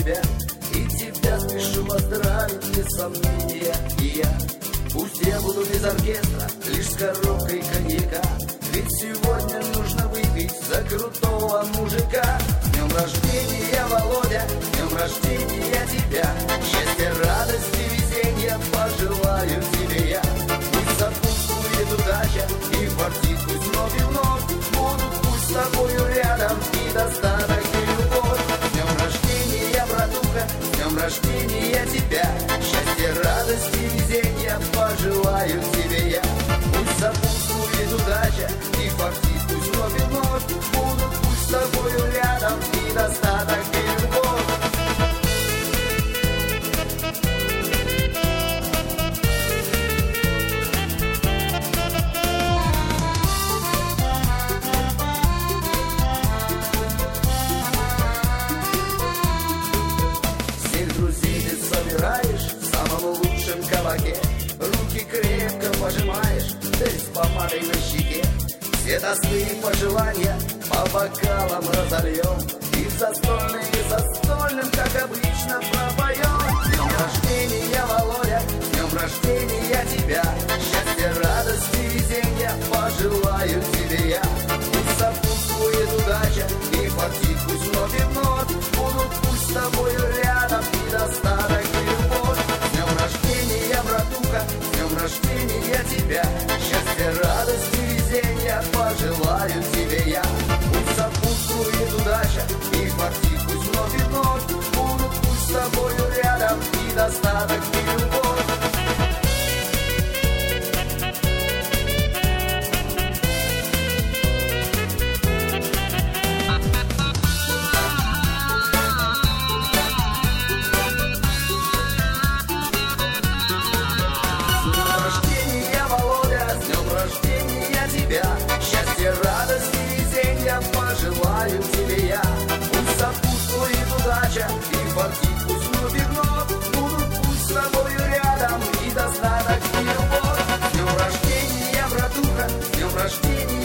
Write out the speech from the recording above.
тебя, и тебя спешу поздравить, без сомнения, и я. Пусть я буду без оркестра, лишь с коробкой коньяка, ведь сегодня нужно выпить за крутого мужика. С днем рождения, Володя, с днем рождения тебя, счастья, радости, везения пожелаю тебе я. Пусть сопутствует удача и фартит, пусть вновь и вновь будут пусть с тобою рядом и достаток и любовь. С днем рождения, братуха, с днем рождения тебя, счастья, радости, везения пожелаю тебе я. Пусть сопутствует удача и фартит, пусть вновь и вновь будут пусть с тобою рядом и достаток и любовь. Всех друзей ты собираешь в самом лучшем кабаке, руки крепко пожимаешь, да и с помадой на щеке. Все тосты и пожелания по бокалам разольем, и застольным, как обычно, пропоем. С днем рождения, Володя, с днем рождения тебя, счастья, радости, везения пожелаю тебе я. Пусть сопутствует удача и фартит, пусть вновь и вновь будут пусть с тобою рядом и достаток и любовь. С днем рождения, братуха, с днем рождения тебя, счастья, радости, везения пожелаю тебе я. Пусть сопутствует удача и фартит, пусть вновь и вновь будут пусть с тобою рядом и достаток и любовь. Счастья, радости, везения пожелаю тебе я. Пусть сопутствует удача и фартит, пусть вновь и вновь будут пусть с тобою рядом и достаток и любовь. С днем рождения, братуха, с днем рождения